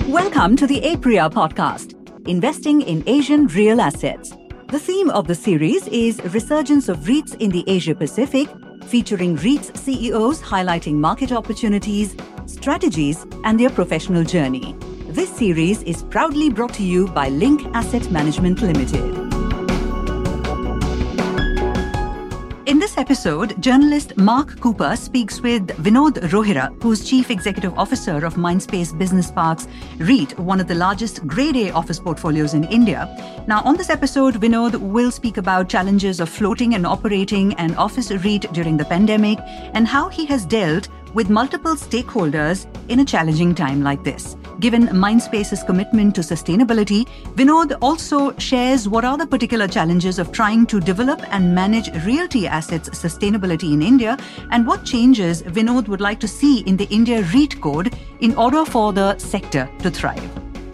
Welcome to the APRIA podcast, Investing in Asian Real Assets. The theme of the series is Resurgence of REITs in the Asia-Pacific, featuring REITs CEOs highlighting market opportunities, strategies, and their professional journey. This series is proudly brought to you by Link Asset Management Limited. In this episode, journalist Mark Cooper speaks with Vinod Rohira, who's Chief Executive Officer of Mindspace Business Parks REIT, one of the largest Grade A office portfolios in India. Now, on this episode, Vinod will speak about challenges of floating and operating an office REIT during the pandemic and how he has dealt with multiple stakeholders in a challenging time like this. Given Mindspace's commitment to sustainability, Vinod also shares what are the particular challenges of trying to develop and manage realty assets sustainability in India and what changes Vinod would like to see in the India REIT code in order for the sector to thrive.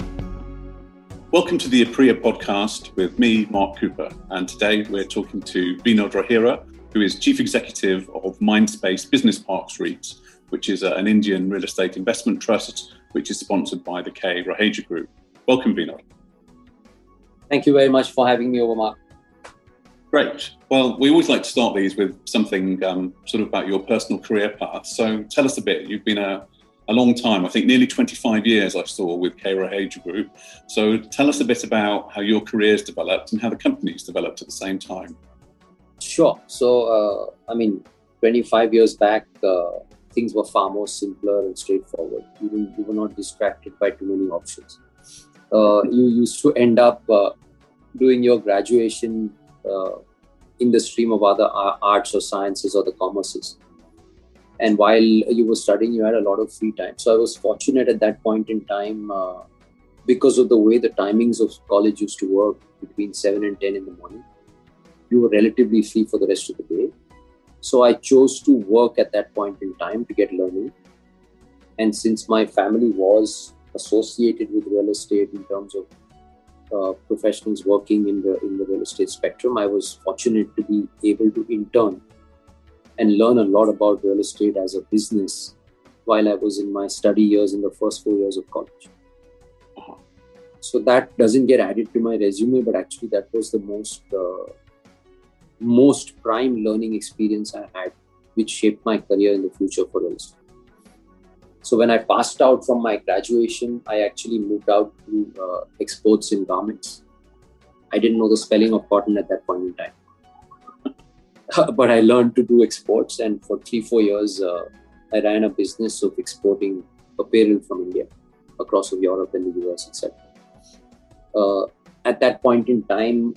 Welcome to the APRIA podcast with me, Mark Cooper. And today we're talking to Vinod Rohira, who is Chief Executive of Mindspace Business Parks REIT, which is an Indian real estate investment trust which is sponsored by the K. Raheja Group. Welcome, Vinod. Thank you very much for having me over, Mark. Great. Well, we always like to start these with something sort of about your personal career path. So tell us a bit. You've been a long time, I think nearly 25 years I saw with K. Raheja Group. So tell us a bit about how your career's developed and how the company's developed at the same time. Sure. So, 25 years back, things were far more simpler and straightforward. You were not distracted by too many options. You used to end up doing your graduation in the stream of other arts or sciences or the commerces. And while you were studying, you had a lot of free time. So I was fortunate at that point in time because of the way the timings of college used to work between 7 and 10 in the morning. You were relatively free for the rest of the day. So I chose to work at that point in time to get learning. And since my family was associated with real estate in terms of professionals working in the real estate spectrum, I was fortunate to be able to intern and learn a lot about real estate as a business while I was in my study years in the first 4 years of college. So that doesn't get added to my resume, but actually that was the most prime learning experience I had, which shaped my career in the future for real estate. So when I passed out from my graduation, I actually moved out to exports in garments. I didn't know the spelling of cotton at that point in time. But I learned to do exports, and for 3-4 years, I ran a business of exporting apparel from India across of Europe and the US, etc. At that point in time,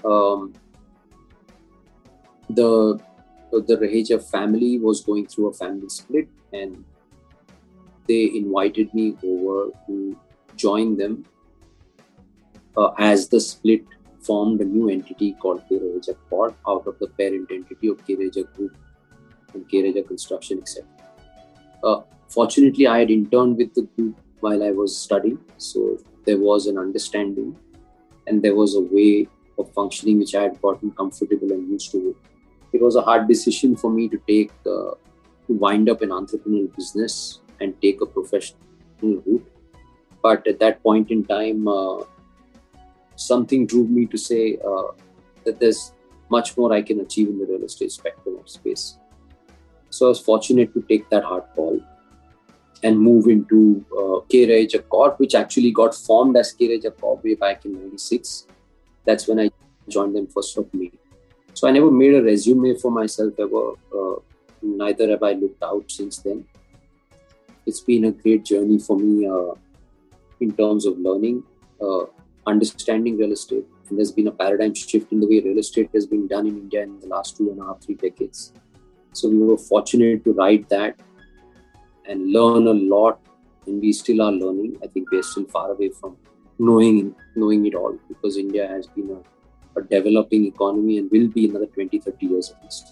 the Raheja family was going through a family split, and they invited me over to join them as the split formed a new entity called K. Raheja Corp out of the parent entity of K. Raheja Group and K. Raheja Construction, etc. Fortunately, I had interned with the group while I was studying, so there was an understanding and there was a way of functioning which I had gotten comfortable and used to with. It was a hard decision for me to take, to wind up an entrepreneurial business and take a professional route. But at that point in time, something drove me to say that there's much more I can achieve in the real estate spectrum of space. So I was fortunate to take that hard call and move into K. Raheja Corp, which actually got formed as K. Raheja Corp way back in 96. That's when I joined them 1st of May. So I never made a resume for myself ever. Neither have I looked out since then. It's been a great journey for me in terms of learning, understanding real estate. And there's been a paradigm shift in the way real estate has been done in India in the last 2.5-3 decades. So we were fortunate to ride that and learn a lot. And we still are learning. I think we're still far away from knowing it all, because India has been a developing economy and will be another 20-30 years at least.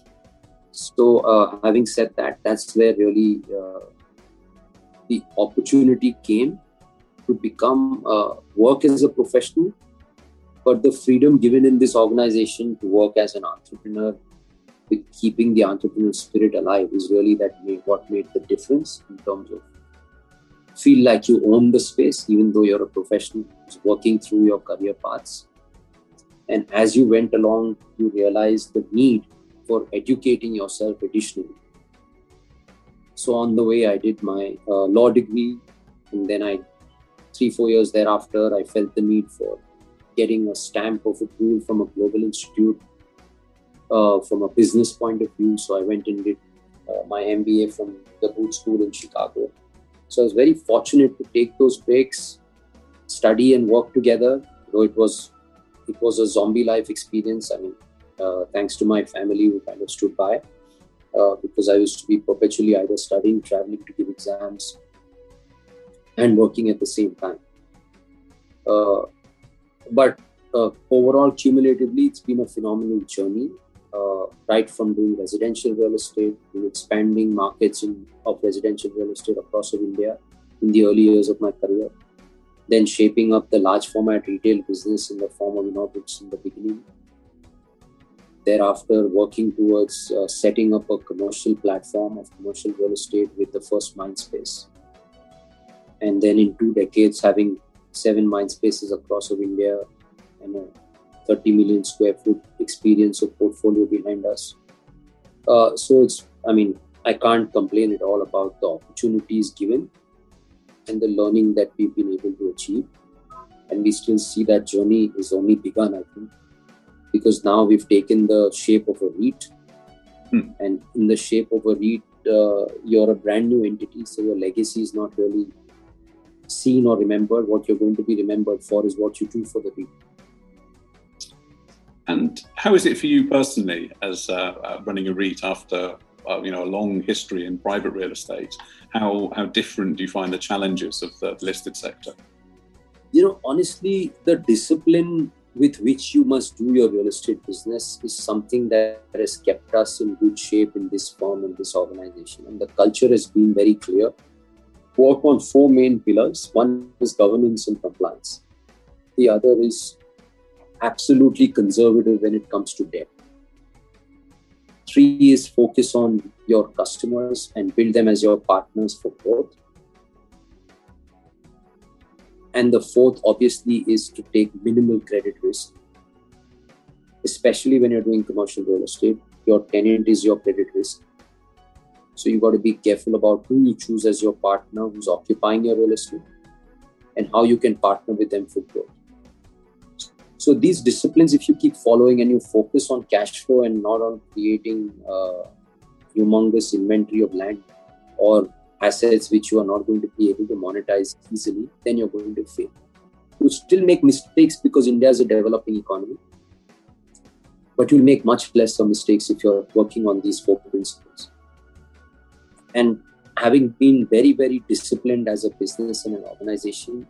So having said that, that's where really the opportunity came to become work as a professional, but the freedom given in this organization to work as an entrepreneur with keeping the entrepreneurial spirit alive is really what made the difference in terms of feel like you own the space, even though you're a professional who's working through your career paths. And as you went along, you realized the need for educating yourself additionally. So on the way, I did my law degree, and then 3-4 years thereafter, I felt the need for getting a stamp of approval from a global institute from a business point of view. So I went and did my MBA from the Booth School in Chicago. So I was very fortunate to take those breaks, study and work together, though it was a zombie life experience. I mean, thanks to my family who kind of stood by, because I used to be perpetually either studying, traveling to give exams, and working at the same time. But overall, cumulatively, it's been a phenomenal journey, right from doing residential real estate to expanding markets of residential real estate across India in the early years of my career, then shaping up the large format retail business in the form of InnoBricks in the beginning. Thereafter, working towards setting up a commercial platform of commercial real estate with the first Mindspace. And then in 2 decades, having 7 Mindspaces across India and a 30 million square foot experience of portfolio behind us. So I can't complain at all about the opportunities given and the learning that we've been able to achieve. And we still see that journey is only begun, I think, because now we've taken the shape of a REIT. And in the shape of a REIT, you're a brand new entity, so your legacy is not really seen or remembered. What you're going to be remembered for is what you do for the REIT. And how is it for you personally as running a REIT after a long history in private real estate? How different do you find the challenges of the listed sector? Honestly, the discipline with which you must do your real estate business is something that has kept us in good shape in this firm and this organization. And the culture has been very clear. Work on 4 main pillars. One is governance and compliance. The other is absolutely conservative when it comes to debt. 3 is focus on your customers and build them as your partners for growth. And the 4th, obviously, is to take minimal credit risk, especially when you're doing commercial real estate. Your tenant is your credit risk. So you've got to be careful about who you choose as your partner, who's occupying your real estate, and how you can partner with them for growth. So these disciplines, if you keep following and you focus on cash flow and not on creating humongous inventory of land or assets which you are not going to be able to monetize easily, then you're going to fail. You still make mistakes because India is a developing economy, but you'll make much lesser mistakes if you're working on these 4 principles. And having been very, very disciplined as a business and an organization,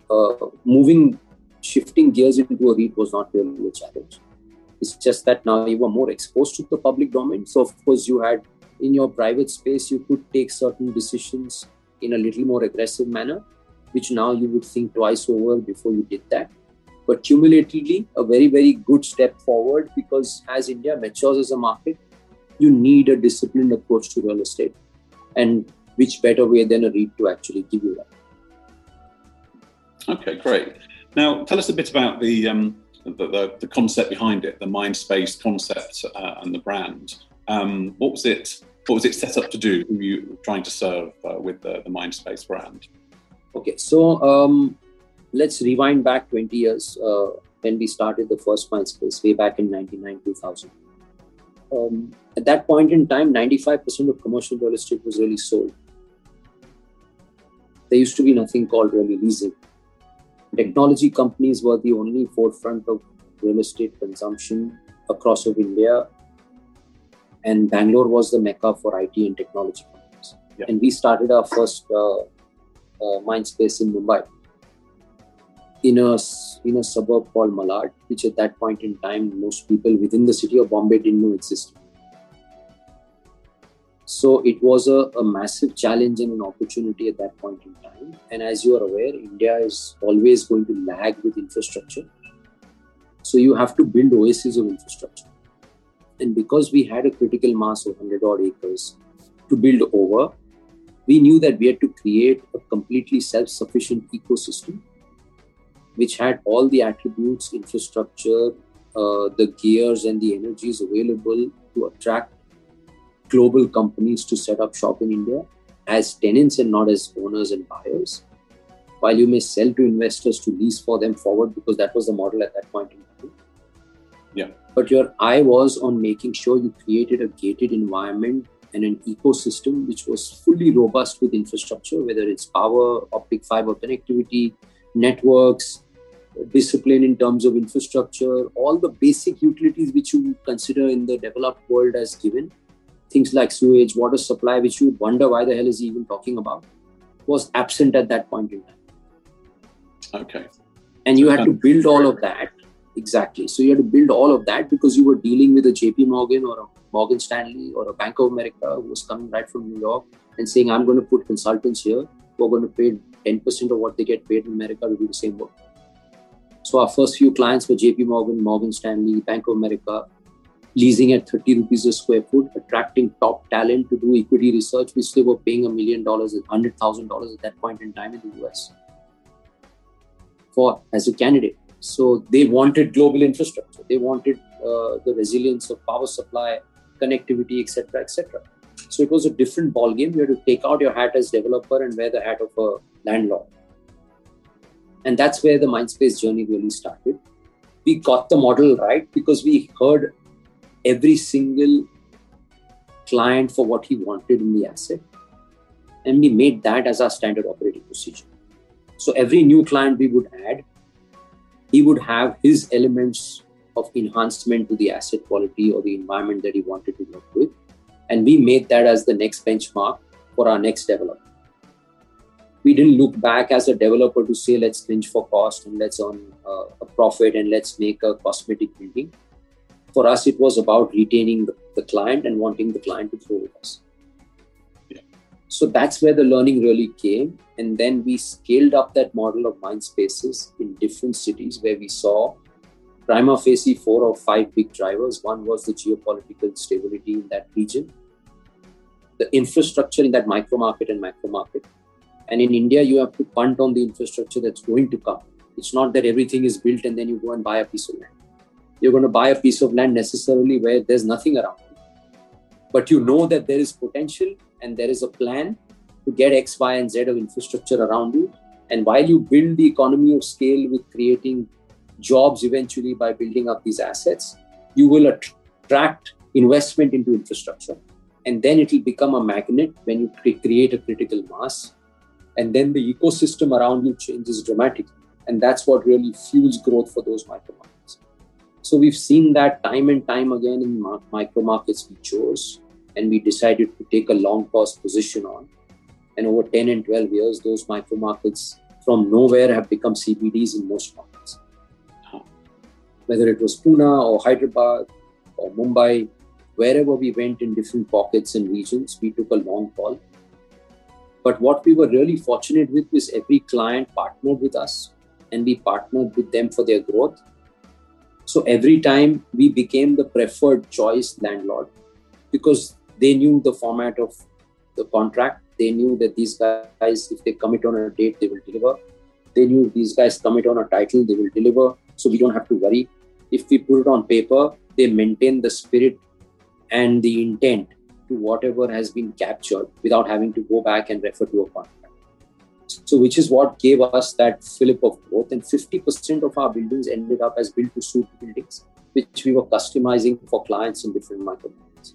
shifting gears into a REIT was not really a challenge. It's just that now you were more exposed to the public domain. So of course you had, in your private space, you could take certain decisions in a little more aggressive manner, which now you would think twice over before you did that. But cumulatively, a very, very good step forward, because as India matures as a market, you need a disciplined approach to real estate. And which better way than a REIT to actually give you that? Okay, great. Now, tell us a bit about the concept behind it, the Mindspace concept and the brand. What was it set up to do? Who were you trying to serve with the Mindspace brand? Okay, so let's rewind back 20 years when we started the first Mindspace way back in 1999-2000. At that point in time, 95% of commercial real estate was really sold. There used to be nothing called really leasing. Technology companies were the only forefront of real estate consumption across of India. And Bangalore was the mecca for IT and technology companies. Yeah. And we started our first Mindspace in Mumbai, in a suburb called Malad, which at that point in time, most people within the city of Bombay didn't know existed. So it was a massive challenge and an opportunity at that point in time. And as you are aware, India is always going to lag with infrastructure. So you have to build oases of infrastructure. And because we had a critical mass of 100 odd acres to build over, we knew that we had to create a completely self-sufficient ecosystem which had all the attributes, infrastructure, the gears and the energies available to attract global companies to set up shop in India as tenants and not as owners and buyers. While you may sell to investors to lease for them forward, because that was the model at that point in time. Yeah. But your eye was on making sure you created a gated environment and an ecosystem which was fully robust with infrastructure, whether it's power, optic fiber connectivity, networks, discipline in terms of infrastructure, all the basic utilities which you would consider in the developed world as given, things like sewage, water supply, which you would wonder why the hell is he even talking about, was absent at that point in time. Okay. And you had to build all of that. Exactly. So you had to build all of that because you were dealing with a JP Morgan or a Morgan Stanley or a Bank of America who was coming right from New York and saying, I'm going to put consultants here who are going to pay 10% of what they get paid in America to do the same work. So our first few clients were JP Morgan, Morgan Stanley, Bank of America, leasing at 30 rupees a square foot, attracting top talent to do equity research, which they were paying $1 million, $100,000 at that point in time in the US for as a candidate. So they wanted global infrastructure. They wanted the resilience of power supply, connectivity, etc., etc. So it was a different ballgame. You had to take out your hat as developer and wear the hat of a landlord. And that's where the Mindspace journey really started. We got the model right because we heard every single client for what he wanted in the asset. And we made that as our standard operating procedure. So every new client we would add, he would have his elements of enhancement to the asset quality or the environment that he wanted to work with. And we made that as the next benchmark for our next development. We didn't look back as a developer to say, let's cringe for cost and let's earn a profit and let's make a cosmetic building. For us, it was about retaining the client and wanting the client to grow with us. Yeah. So that's where the learning really came. And then we scaled up that model of Mindspaces in different cities where we saw prima facie 4 or 5 big drivers. One was the geopolitical stability in that region, the infrastructure in that micro market and macro market. And in India, you have to punt on the infrastructure that's going to come. It's not that everything is built and then you go and buy a piece of land. You're going to buy a piece of land necessarily where there's nothing around you. But you know that there is potential and there is a plan to get X, Y, and Z of infrastructure around you. And while you build the economy of scale with creating jobs eventually by building up these assets, you will attract investment into infrastructure. And then it will become a magnet when you create a critical mass. And then the ecosystem around you changes dramatically. And that's what really fuels growth for those micro markets. So we've seen that time and time again in micro markets we chose. And we decided to take a long pause position on. And over 10 and 12 years, those micro markets from nowhere have become CBDs in most markets. Whether it was Pune or Hyderabad or Mumbai, wherever we went in different pockets and regions, we took a long call. But what we were really fortunate with was every client partnered with us and we partnered with them for their growth. So every time we became the preferred choice landlord because they knew the format of the contract. They knew that these guys, if they commit on a date, they will deliver. They knew if these guys commit on a title, they will deliver. So we don't have to worry. If we put it on paper, they maintain the spirit and the intent to whatever has been captured without having to go back and refer to a contract. So which is what gave us that fillip of growth. And 50% of our buildings ended up as build-to-suit buildings, which we were customizing for clients in different micro markets.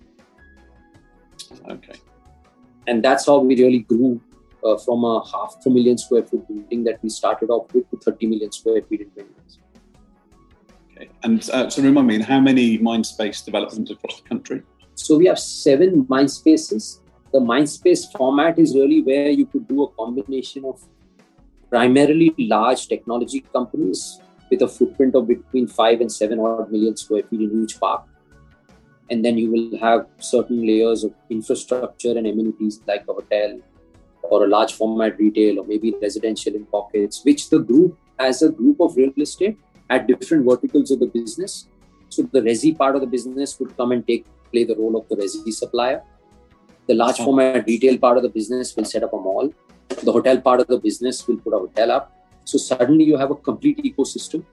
Okay. And that's how we really grew from a 500,000 square foot building that we started off with to 30 million square feet in 20 years. Okay. And so remind me, how many Mindspace developments across the country? So we have 7 Mindspaces. The Mindspace format is really where you could do a combination of primarily large technology companies with a footprint of between 5 and 7 odd million square feet in each park. And then you will have certain layers of infrastructure and amenities like a hotel or a large format retail or maybe residential in pockets, which the group as a group of real estate at different verticals of the business. So the resi part of the business would come and play the role of the resi supplier. The large format retail part of the business will set up a mall. The hotel part of the business will put a hotel up. So suddenly you have a complete ecosystem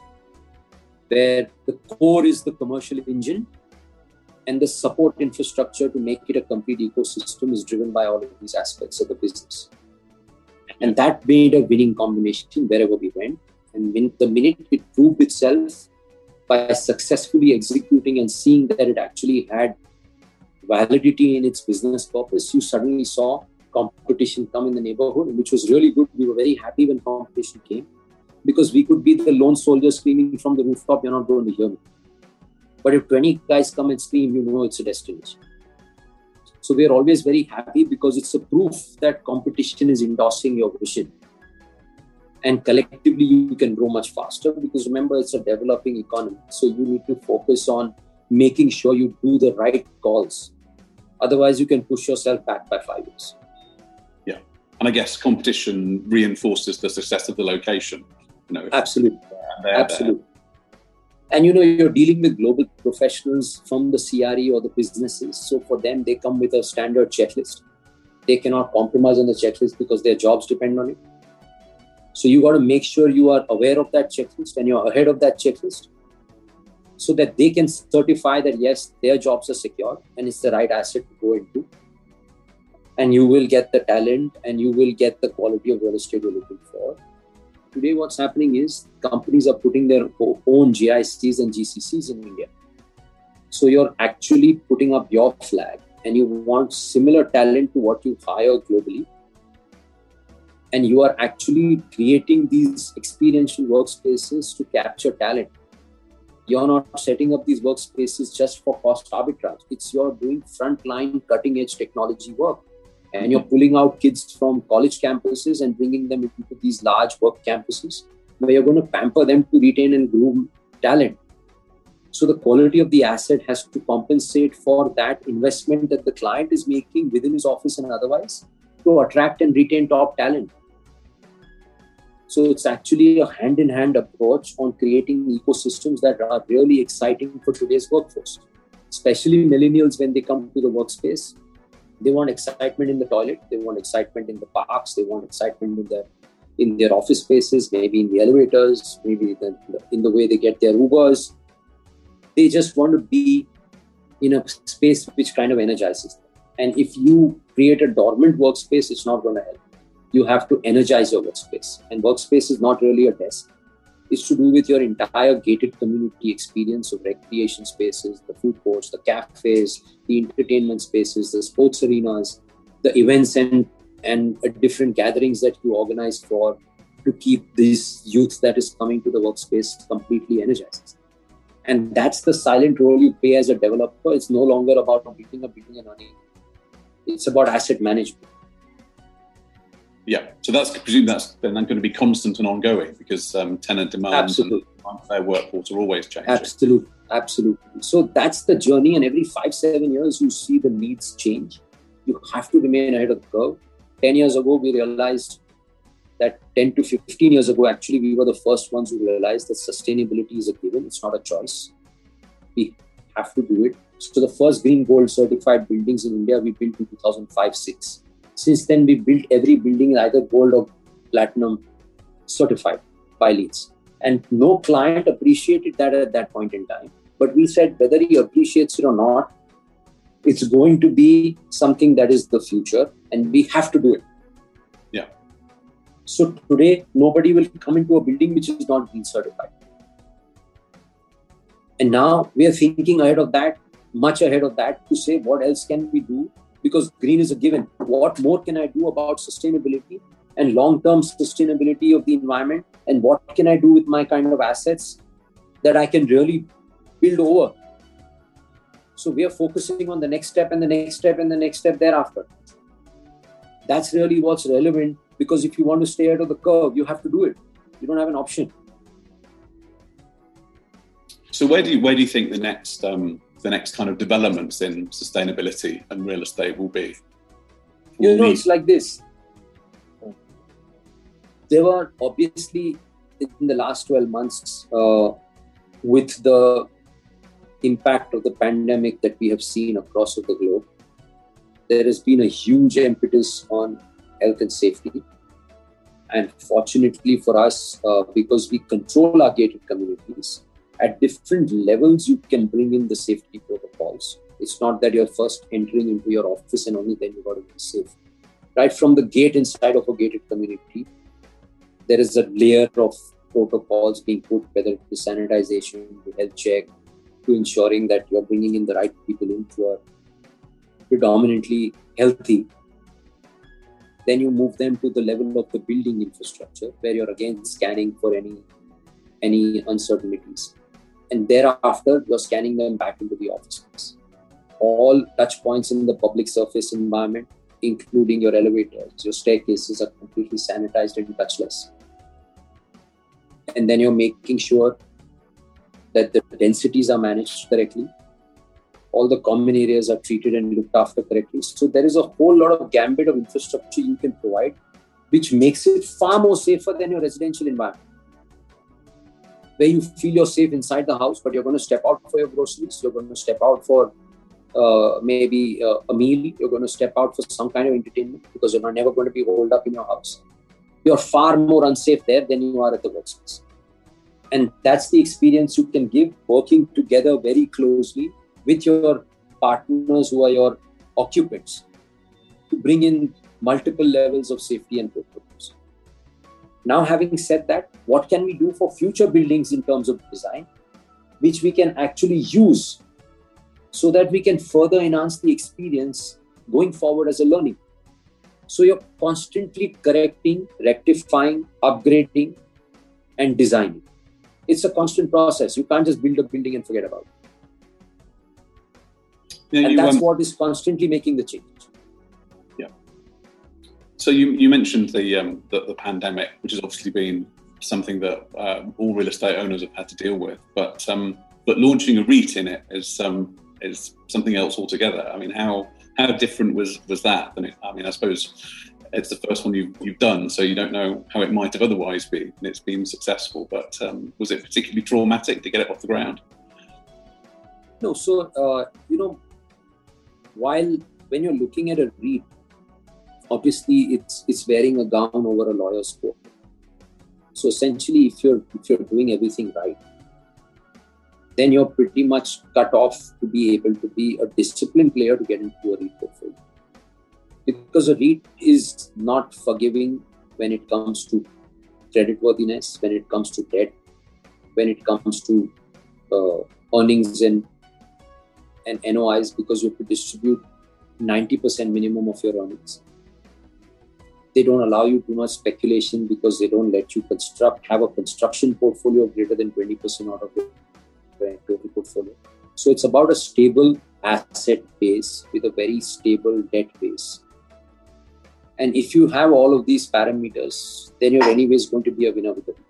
where the core is the commercial engine and the support infrastructure to make it a complete ecosystem is driven by all of these aspects of the business. And that made a winning combination wherever we went. And the minute it proved itself by successfully executing and seeing that it actually had validity in its business purpose, you suddenly saw competition come in the neighborhood, which was really good. We were very happy when competition came because we could be the lone soldier screaming from the rooftop, "You're not going to hear me." But if 20 guys come and scream, you know it's a destination. So we are always very happy because it's a proof that competition is endorsing your vision. And collectively, you can grow much faster because remember, it's a developing economy. So you need to focus on making sure you do the right calls. Otherwise, you can push yourself back by 5 years. Yeah. And I guess competition reinforces the success of the location. Absolutely. Absolutely. And you're dealing with global professionals from the CRE or the businesses. So for them, they come with a standard checklist. They cannot compromise on the checklist because their jobs depend on it. So you got to make sure you are aware of that checklist and you're ahead of that checklist so that they can certify that, yes, their jobs are secure and it's the right asset to go into. And you will get the talent and you will get the quality of real estate you're looking for. Today, what's happening is companies are putting their own GICs and GCCs in India. So you're actually putting up your flag and you want similar talent to what you hire globally. And you are actually creating these experiential workspaces to capture talent. You're not setting up these workspaces just for cost arbitrage. It's you're doing frontline cutting edge technology work. And you're pulling out kids from college campuses and bringing them into these large work campuses where you're going to pamper them to retain and groom talent. So the quality of the asset has to compensate for that investment that the client is making within his office and otherwise to attract and retain top talent. So it's actually a hand-in-hand approach on creating ecosystems that are really exciting for today's workforce, especially millennials when they come to the workspace. They want excitement in the toilet. They want excitement in the parks. They want excitement in their office spaces, maybe in the elevators, maybe in the way they get their Ubers. They just want to be in a space which kind of energizes them. And if you create a dormant workspace, it's not going to help. You have to energize your workspace. And workspace is not really a desk. It's to do with your entire gated community experience of recreation spaces, the food courts, the cafes, the entertainment spaces, the sports arenas, the events and different gatherings that you organize to keep this youth that is coming to the workspace completely energized. And that's the silent role you play as a developer. It's no longer about building a building and earning. It's about asset management. Yeah, so I presume that's then going to be constant and ongoing because tenant demands and their workforce are always changing. Absolutely. So that's the journey, and every 5-7 years you see the needs change. You have to remain ahead of the curve. 10 years ago, we realized that 10 to 15 years ago, actually, we were the first ones who realized that sustainability is a given. It's not a choice. We have to do it. So the first green gold certified buildings in India, we built in 2005-06. Since then, we built every building either gold or platinum certified by LEED. And no client appreciated that at that point in time. But we said whether he appreciates it or not, it's going to be something that is the future and we have to do it. Yeah. So today, nobody will come into a building which is not green certified. And now we are thinking ahead of that, much ahead of that, to say what else can we do? Because green is a given. What more can I do about sustainability and long-term sustainability of the environment? And what can I do with my kind of assets that I can really build over? So we are focusing on the next step and the next step and the next step thereafter. That's really what's relevant, because if you want to stay ahead of the curve, you have to do it. You don't have an option. So where do you think the next kind of developments in sustainability and real estate will be? It's like this. There were obviously in the last 12 months, with the impact of the pandemic that we have seen across the globe, there has been a huge impetus on health and safety. And fortunately for us, because we control our gated communities, at different levels, you can bring in the safety protocols. It's not that you're first entering into your office and only then you got to be safe. Right from the gate inside of a gated community, there is a layer of protocols being put, whether it is sanitization, to health check, to ensuring that you're bringing in the right people in who are predominantly healthy. Then you move them to the level of the building infrastructure, where you're again scanning for any uncertainties. And thereafter, you're scanning them back into the office space. All touch points in the public surface environment, including your elevators, your staircases, are completely sanitized and touchless. And then you're making sure that the densities are managed correctly. All the common areas are treated and looked after correctly. So there is a whole lot of gambit of infrastructure you can provide, which makes it far more safer than your residential environment, where you feel you're safe inside the house, but you're going to step out for your groceries, you're going to step out for maybe a meal, you're going to step out for some kind of entertainment, because you're never going to be holed up in your house. You're far more unsafe there than you are at the workspace. And that's the experience you can give, working together very closely with your partners who are your occupants, to bring in multiple levels of safety and protocols. Now, having said that, what can we do for future buildings in terms of design, which we can actually use so that we can further enhance the experience going forward as a learning? So you're constantly correcting, rectifying, upgrading, and designing. It's a constant process. You can't just build a building and forget about it. Yeah, and that's what is constantly making the change. Yeah. So you mentioned the pandemic, which has obviously been something that all real estate owners have had to deal with. But launching a REIT in it is something else altogether. I mean, how different was that? I suppose it's the first one you've done, so you don't know how it might have otherwise been, and it's been successful. But was it particularly traumatic to get it off the ground? No. So when you're looking at a REIT, obviously it's wearing a gown over a lawyer's coat. So essentially, if you're doing everything right, then you're pretty much cut off to be able to be a disciplined player to get into a REIT portfolio. Because a REIT is not forgiving when it comes to creditworthiness, when it comes to debt, when it comes to earnings and NOIs, because you have to distribute 90% minimum of your earnings. They don't allow you too much speculation, because they don't let you have a construction portfolio greater than 20% out of your total portfolio. So it's about a stable asset base with a very stable debt base. And if you have all of these parameters, then you're anyways going to be a winner with it.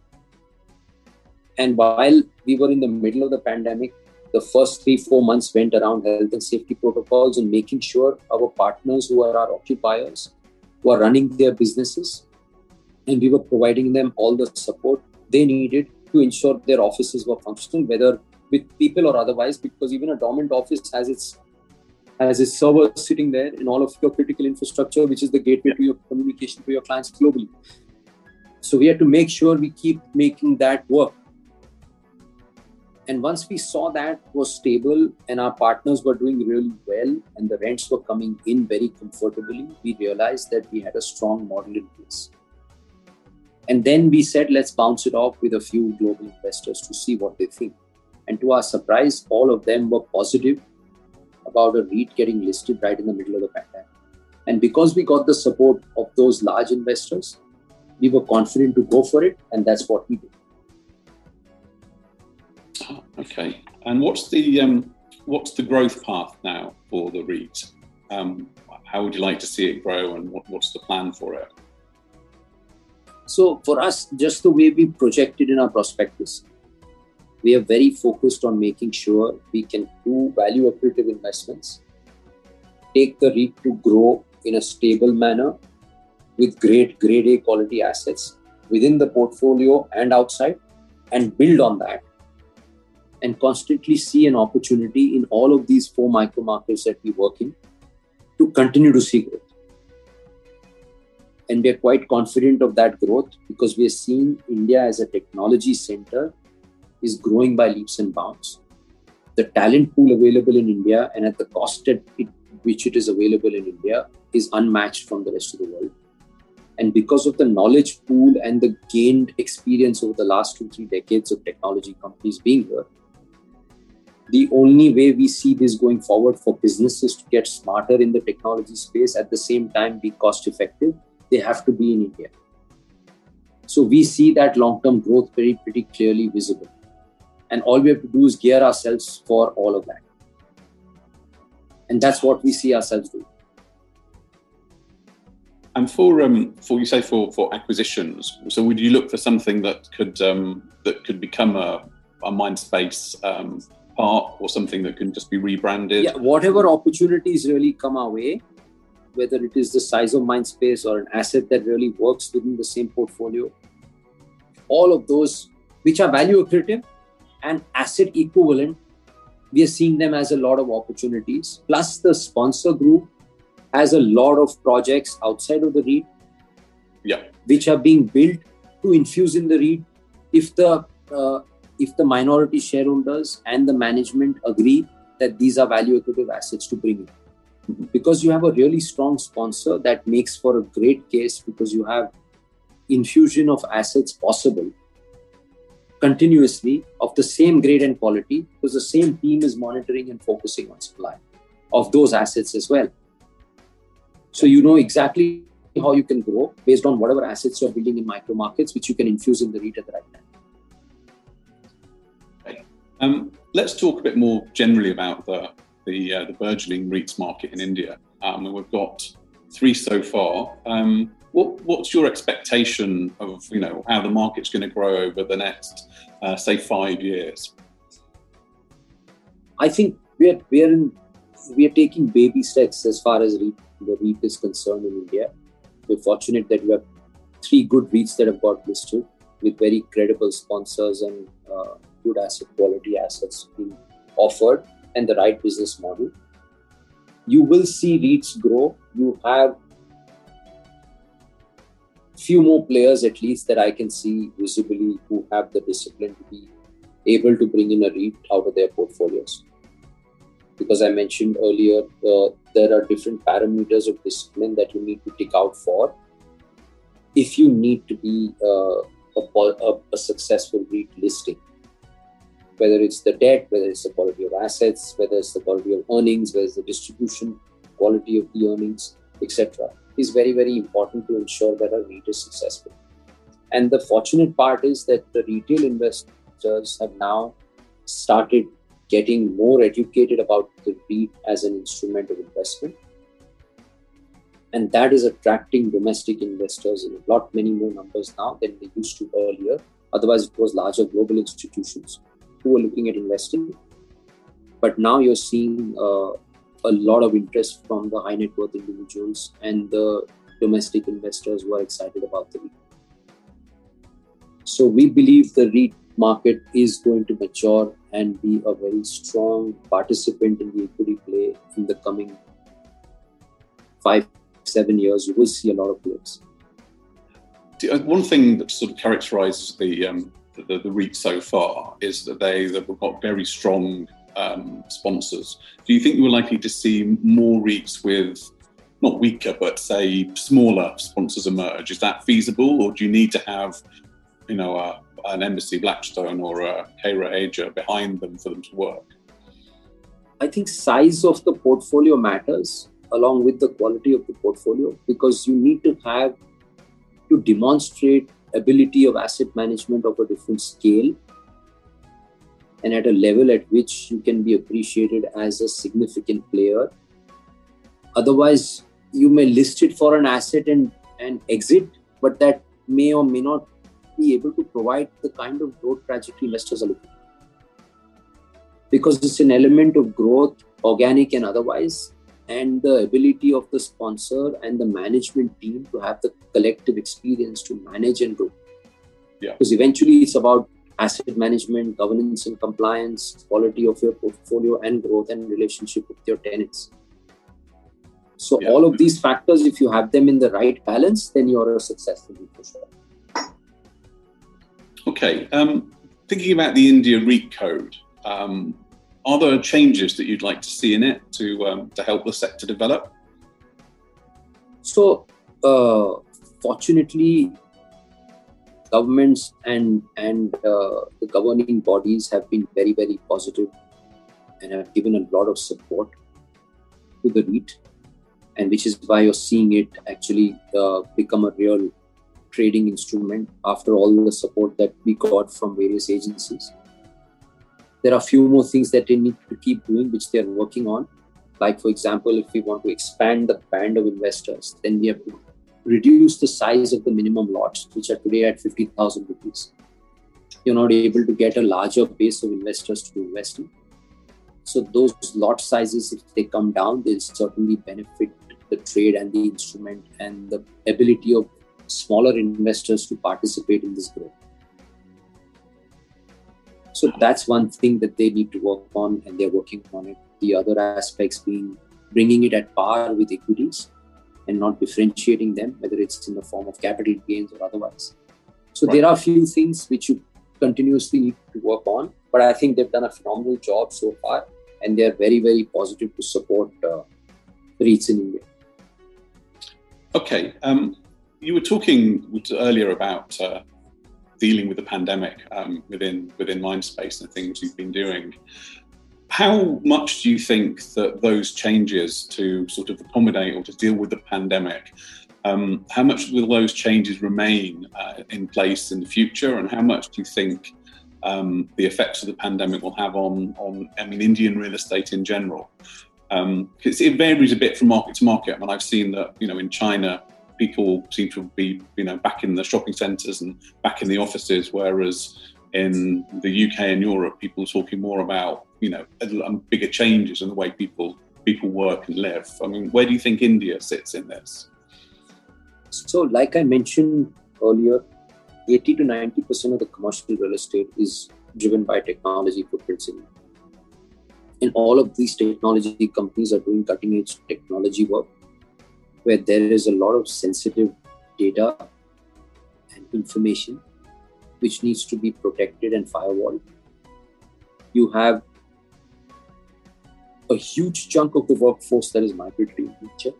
And while we were in the middle of the pandemic, the first 3-4 months went around health and safety protocols and making sure our partners who are our occupiers, who are running their businesses, and we were providing them all the support they needed to ensure their offices were functional, whether with people or otherwise, because even a dormant office has its servers sitting there in all of your critical infrastructure, which is the gateway to your communication to your clients globally. So we had to make sure we keep making that work. And once we saw that was stable and our partners were doing really well and the rents were coming in very comfortably, we realized that we had a strong model in place. And then we said, let's bounce it off with a few global investors to see what they think. And to our surprise, all of them were positive about a REIT getting listed right in the middle of the pandemic. And because we got the support of those large investors, we were confident to go for it, and that's what we did. Okay. And what's the growth path now for the REIT? How would you like to see it grow, and what's the plan for it? So for us, just the way we projected in our prospectus, we are very focused on making sure we can do value accretive investments, take the REIT to grow in a stable manner with great grade A quality assets within the portfolio and outside, and build on that, and constantly see an opportunity in all of these 4 micro markets that we work in to continue to see growth. And we are quite confident of that growth because we are seeing India as a technology center is growing by leaps and bounds. The talent pool available in India and at the cost at which it is available in India is unmatched from the rest of the world. And because of the knowledge pool and the gained experience over the last 2-3 decades of technology companies being here, the only way we see this going forward for businesses to get smarter in the technology space, at the same time be cost effective, they have to be in India. So we see that long-term growth pretty clearly visible. And all we have to do is gear ourselves for all of that. And that's what we see ourselves doing. And for acquisitions, so would you look for something that could become a Mindspace part, or something that can just be rebranded? Yeah, whatever opportunities really come our way, whether it is the size of Mindspace or an asset that really works within the same portfolio, all of those which are value accretive and asset equivalent, we are seeing them as a lot of opportunities. Plus the sponsor group has a lot of projects outside of the REIT, which are being built to infuse in the REIT if the minority shareholders and the management agree that these are value accretive assets to bring in. Because you have a really strong sponsor, that makes for a great case, because you have infusion of assets possible continuously of the same grade and quality, because the same team is monitoring and focusing on supply of those assets as well. So you know exactly how you can grow based on whatever assets you're building in micro markets, which you can infuse in the REIT at the right time. Okay. Let's talk a bit more generally about the burgeoning REITs market in India. And we've got 3 so far. What's your expectation of how the market's going to grow over the next, say, 5 years? I think we are taking baby steps as far as the REIT is concerned in India. We're fortunate that we have 3 good REITs that have got listed with very credible sponsors and good asset quality assets being offered and the right business model. You will see REITs grow. You have few more players at least that I can see visibly who have the discipline to be able to bring in a REIT out of their portfolios. Because I mentioned earlier, there are different parameters of discipline that you need to tick out for if you need to be a successful REIT listing. Whether it's the debt, whether it's the quality of assets, whether it's the quality of earnings, whether it's the distribution quality of the earnings, etc., is very, very important to ensure that a REIT is successful. And the fortunate part is that the retail investors have now started getting more educated about the REIT as an instrument of investment. And that is attracting domestic investors in a lot many more numbers now than they used to earlier. Otherwise, it was larger global institutions who were looking at investing. But now you're seeing a lot of interest from the high net worth individuals and the domestic investors who are excited about the REIT. So we believe the REIT market is going to mature and be a very strong participant in the equity play in the coming 5-7 years. You will see a lot of players. One thing that sort of characterises the REIT so far is that they've got very strong sponsors. Do you think you're likely to see more REITs with not weaker, but say smaller sponsors emerge? Is that feasible, or do you need to have, an Embassy Blackstone or a Kayra Asia behind them for them to work? I think size of the portfolio matters along with the quality of the portfolio, because you need to have to demonstrate ability of asset management of a different scale and at a level at which you can be appreciated as a significant player. Otherwise, you may list it for an asset and exit, but that may or may not be able to provide the kind of growth trajectory investors are looking for. Because it's an element of growth, organic and otherwise, and the ability of the sponsor and the management team to have the collective experience to manage and grow. Yeah. Because eventually it's about asset management, governance and compliance, quality of your portfolio and growth and relationship with your tenants. So all of these factors, if you have them in the right balance, then you're a successful for sure. Okay. Thinking about the India REIT code, are there changes that you'd like to see in it to help the sector develop? So, fortunately, governments and the governing bodies have been very, very positive and have given a lot of support to the REIT, and which is why you're seeing it actually become a real trading instrument after all the support that we got from various agencies. There are a few more things that they need to keep doing, which they're working on. Like, for example, if we want to expand the band of investors, then we have to reduce the size of the minimum lots, which are today at 50,000 rupees. You're not able to get a larger base of investors to invest in. So those lot sizes, if they come down, they'll certainly benefit the trade and the instrument and the ability of smaller investors to participate in this growth. So that's one thing that they need to work on, and they're working on it. The other aspects being bringing it at par with equities and not differentiating them, whether it's in the form of capital gains or otherwise. So There are a few things which you continuously need to work on, but I think they've done a phenomenal job so far, and they're very, very positive to support REITs in India. Okay. You were talking earlier about dealing with the pandemic within Mindspace and things you've been doing. How much do you think that those changes to sort of accommodate or to deal with the pandemic, how much will those changes remain in place in the future, and how much do you think the effects of the pandemic will have on Indian real estate in general? Because it varies a bit from market to market. I mean, I've seen that, in China, people seem to be, back in the shopping centres and back in the offices, whereas in the UK and Europe, people are talking more about, bigger changes in the way people work and live. I mean, where do you think India sits in this? So, like I mentioned earlier, 80 to 90% of the commercial real estate is driven by technology footprints in India. And all of these technology companies are doing cutting-edge technology work, where there is a lot of sensitive data and information which needs to be protected and firewalled. You have a huge chunk of the workforce that is migratory in nature.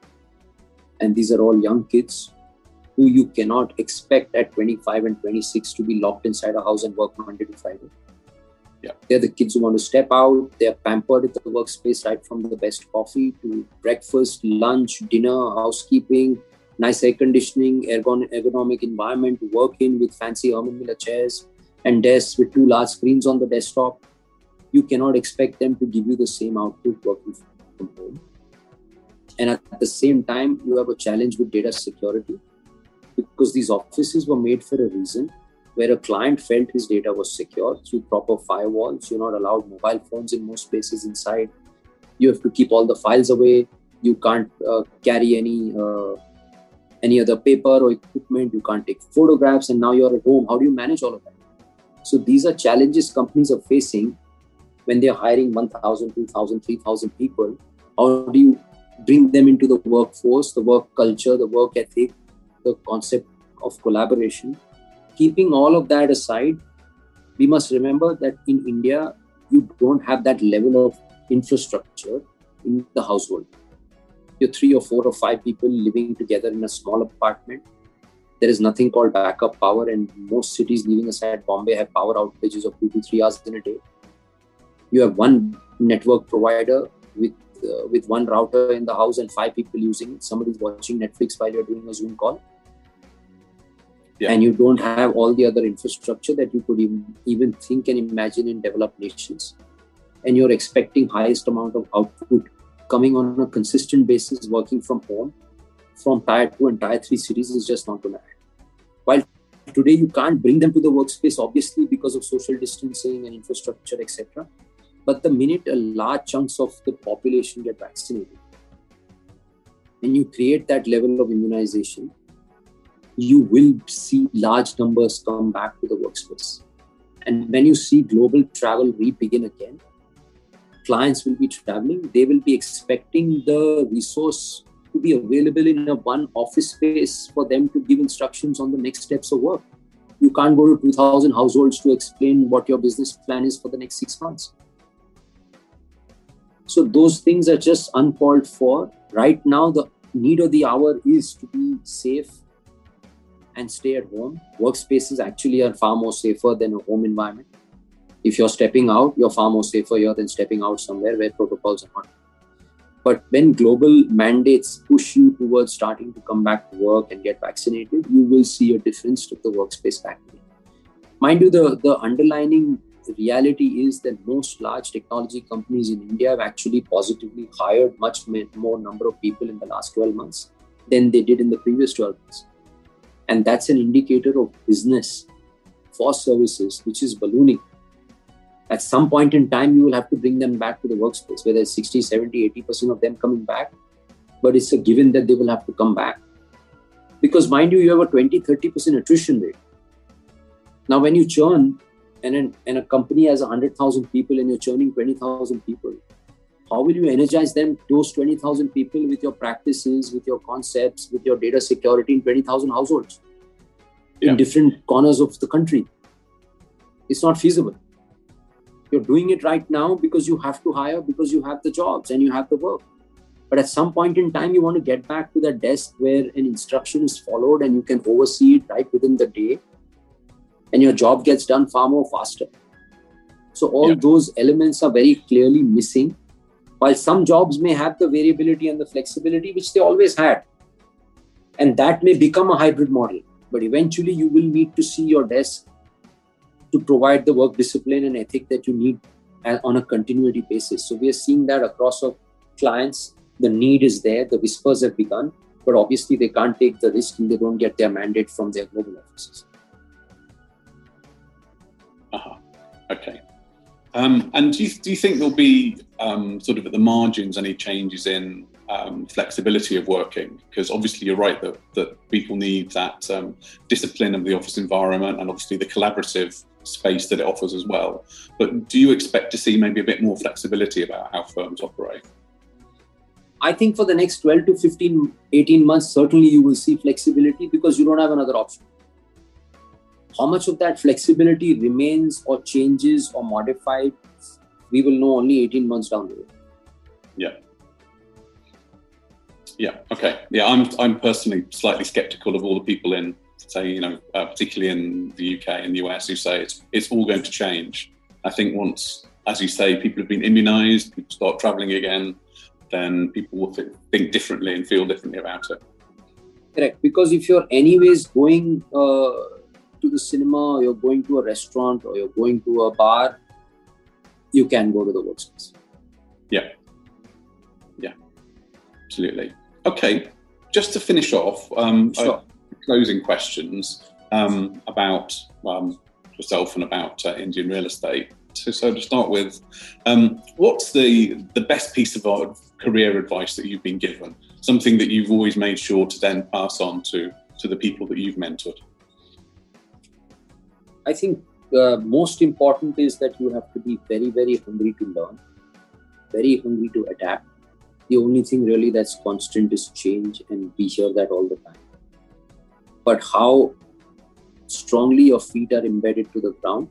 And these are all young kids who you cannot expect at 25 and 26 to be locked inside a house and work Monday to Friday. Yeah. They're the kids who want to step out. They're pampered at the workspace, right from the best coffee to breakfast, lunch, dinner, housekeeping, nice air conditioning, ergonomic environment to work in with fancy Herman Miller chairs and desks with 2 large screens on the desktop. You cannot expect them to give you the same output working from home. And at the same time, you have a challenge with data security, because these offices were made for a reason, where a client felt his data was secure through proper firewalls. You're not allowed mobile phones in most places inside. You have to keep all the files away. You can't carry any other paper or equipment. You can't take photographs, and now you're at home. How do you manage all of that? So these are challenges companies are facing when they're hiring 1,000, 2,000, 3,000 people. How do you bring them into the workforce, the work culture, the work ethic, the concept of collaboration? Keeping all of that aside, we must remember that in India, you don't have that level of infrastructure in the household. You're 3 or 4 or 5 people living together in a small apartment. There is nothing called backup power, and most cities, leaving aside Bombay, have power outages of 2 to 3 hours in a day. You have one network provider with one router in the house and 5 people using it. Somebody's watching Netflix while you're doing a Zoom call. Yeah. And you don't have all the other infrastructure that you could even think and imagine in developed nations. And you're expecting highest amount of output coming on a consistent basis, working from home, from tier 2 and tier 3 cities is just not going to happen. While today you can't bring them to the workspace, obviously, because of social distancing and infrastructure, etc. But the minute a large chunks of the population get vaccinated and you create that level of immunization, you will see large numbers come back to the workspace. And when you see global travel re-begin again, clients will be traveling, they will be expecting the resource to be available in a one office space for them to give instructions on the next steps of work. You can't go to 2,000 households to explain what your business plan is for the next 6 months. So those things are just uncalled for. Right now, the need of the hour is to be safe and stay at home. Workspaces actually are far more safer than a home environment. If you're stepping out, you're far more safer here than stepping out somewhere where protocols are not. But when global mandates push you towards starting to come back to work and get vaccinated, you will see a difference to the workspace back again. Mind you, the underlying reality is that most large technology companies in India have actually positively hired much more number of people in the last 12 months than they did in the previous 12 months. And that's an indicator of business for services, which is ballooning. At some point in time, you will have to bring them back to the workspace, whether it's 60, 70, 80% of them coming back. But it's a given that they will have to come back. Because mind you, you have a 20, 30% attrition rate. Now, when you churn, and a company has 100,000 people and you're churning 20,000 people, how will you energize them, those 20,000 people, with your practices, with your concepts, with your data security in 20,000 households in different corners of the country? It's not feasible. You're doing it right now because you have to hire, because you have the jobs and you have the work. But at some point in time, you want to get back to that desk where an instruction is followed and you can oversee it right within the day. And your job gets done far more faster. So all those elements are very clearly missing. While some jobs may have the variability and the flexibility, which they always had. And that may become a hybrid model. But eventually you will need to see your desk to provide the work discipline and ethic that you need on a continuity basis. So we are seeing that across our clients. The need is there. The whispers have begun. But obviously they can't take the risk if they don't get their mandate from their global offices. Okay. And do you think there'll be sort of at the margins any changes in flexibility of working? Because obviously you're right that people need that discipline of the office environment and obviously the collaborative space that it offers as well. But do you expect to see maybe a bit more flexibility about how firms operate? I think for the next 12 to 15, 18 months, certainly you will see flexibility because you don't have another option. How much of that flexibility remains or changes or modified, we will know only 18 months down the road. Yeah. Okay. Yeah. I'm personally slightly skeptical of all the people in, say, particularly in the UK and the US who say it's all going to change. I think once, as you say, people have been immunized, people start traveling again, then people will think differently and feel differently about it. Correct. Because if you're anyways going to the cinema, or you're going to a restaurant, or you're going to a bar, you can go to the workspace. Yeah, absolutely. Okay, just to finish off, sure. Closing questions about yourself and about Indian real estate. So to start with, what's the best piece of career advice that you've been given? Something that you've always made sure to then pass on to the people that you've mentored? I think most important is that you have to be very, very hungry to learn, very hungry to adapt. The only thing really that's constant is change, and we hear that all the time. But how strongly your feet are embedded to the ground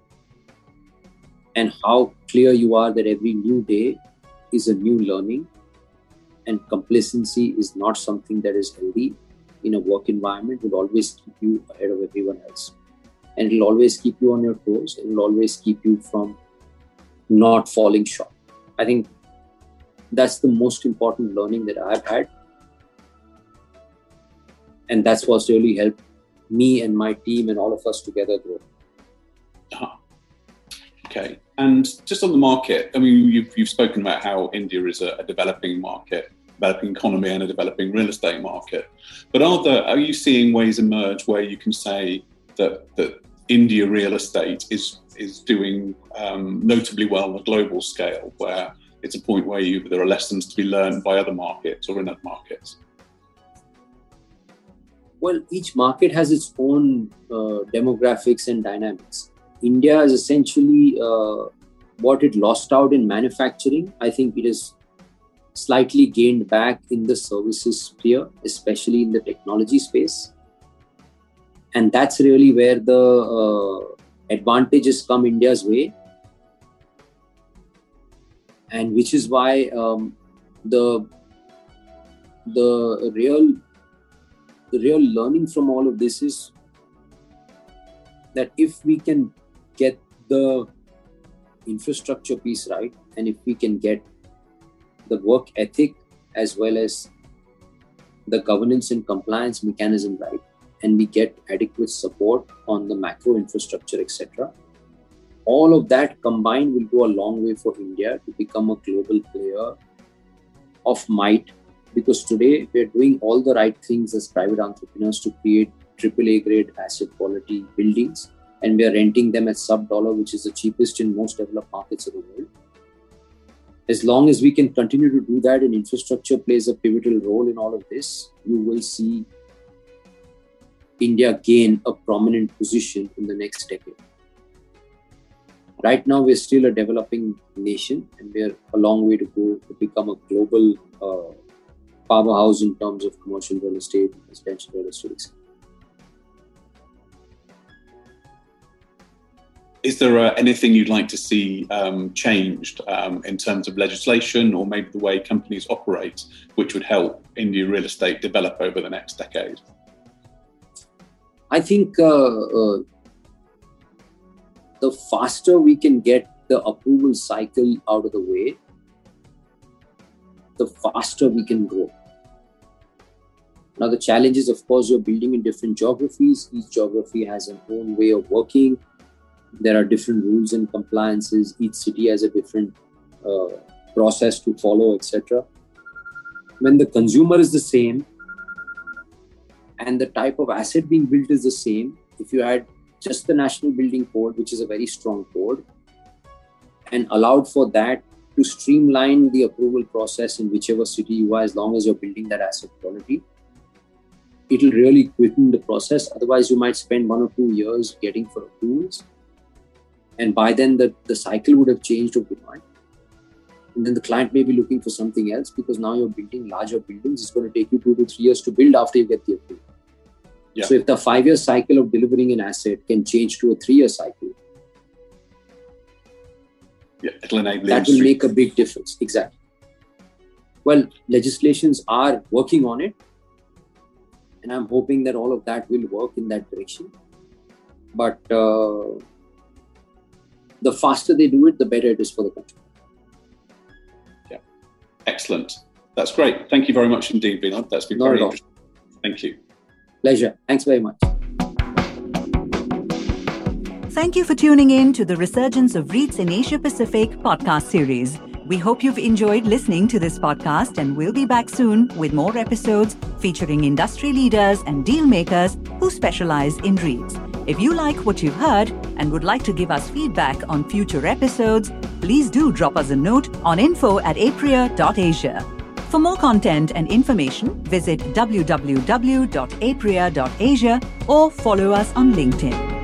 and how clear you are that every new day is a new learning, and complacency is not something that is healthy in a work environment, will always keep you ahead of everyone else. And it'll always keep you on your toes. It'll always keep you from not falling short. I think that's the most important learning that I've had. And that's what's really helped me and my team and all of us together grow. Okay. And just on the market, I mean, you've spoken about how India is a developing market, developing economy and a developing real estate market. But are you seeing ways emerge where you can say that India real estate is doing notably well on a global scale, where it's a point where there are lessons to be learned by other markets or in other markets? Well, each market has its own demographics and dynamics. India is essentially what it lost out in manufacturing, I think it has slightly gained back in the services sphere, especially in the technology space. And that's really where the advantages come India's way. And which is why the real learning from all of this is that if we can get the infrastructure piece right, and if we can get the work ethic as well as the governance and compliance mechanism right, and we get adequate support on the macro infrastructure, etc., all of that combined will go a long way for India to become a global player of might. Because today we're doing all the right things as private entrepreneurs to create AAA grade asset quality buildings, and we are renting them at sub-dollar, which is the cheapest in most developed markets of the world. As long as we can continue to do that and infrastructure plays a pivotal role in all of this, you will see India gain a prominent position in the next decade. Right now, we're still a developing nation, and we're a long way to go to become a global powerhouse in terms of commercial real estate, residential real estate, etc. Is there anything you'd like to see changed in terms of legislation or maybe the way companies operate, which would help Indian real estate develop over the next decade? I think the faster we can get the approval cycle out of the way, the faster we can grow. Now, the challenge is, of course, you're building in different geographies. Each geography has an own way of working. There are different rules and compliances. Each city has a different process to follow, etc. When the consumer is the same and the type of asset being built is the same, if you had just the National Building Code, which is a very strong code, and allowed for that to streamline the approval process in whichever city you are, as long as you're building that asset quality, it will really quicken the process. Otherwise, you might spend 1 or 2 years getting for approvals. And by then, the cycle would have changed of demand. And then the client may be looking for something else because now you're building larger buildings. It's going to take you 2 to 3 years to build after you get the approval. Yeah. So if the 5-year cycle of delivering an asset can change to a 3-year cycle, it'll enable that will make a big difference. Exactly. Well, legislations are working on it. And I'm hoping that all of that will work in that direction. But the faster they do it, the better it is for the country. Yeah, excellent. That's great. Thank you very much indeed, Vinod. That's been very interesting. Thank you. Pleasure. Thanks very much. Thank you for tuning in to the Resurgence of REITs in Asia Pacific podcast series. We hope you've enjoyed listening to this podcast, and we'll be back soon with more episodes featuring industry leaders and deal makers who specialize in REITs. If you like what you've heard and would like to give us feedback on future episodes, please do drop us a note on info@apria.asia. For more content and information, visit www.apria.asia or follow us on LinkedIn.